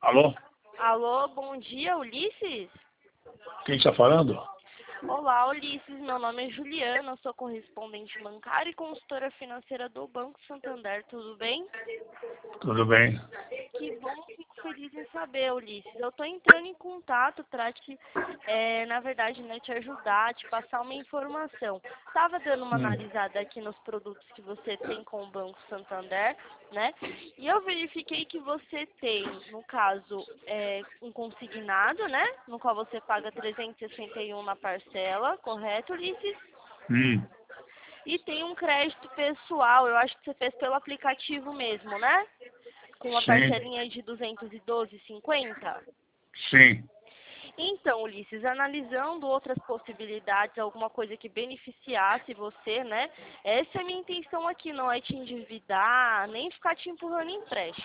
Alô? Alô, bom dia, Ulisses? Quem está falando? Olá, Ulisses, meu nome é Juliana, eu sou correspondente bancária e consultora financeira do Banco Santander, tudo bem? Tudo bem? Que bom, fico feliz em saber, Ulisses. Eu estou entrando em contato para na verdade, né, te ajudar, te passar uma informação. Estava dando uma analisada aqui nos produtos que você tem com o Banco Santander, né? E eu verifiquei que você tem, no caso, um consignado, né? No qual você paga 361 na parcela, correto, Ulisses? Hum, E tem um crédito pessoal, eu acho que você fez pelo aplicativo mesmo, né? Com uma sim, parcelinha de 212,50. sim. Então, Ulisses, analisando outras possibilidades, alguma coisa que beneficiasse você, né? Essa é a minha intenção aqui, não é te endividar, nem ficar te empurrando em empréstimo.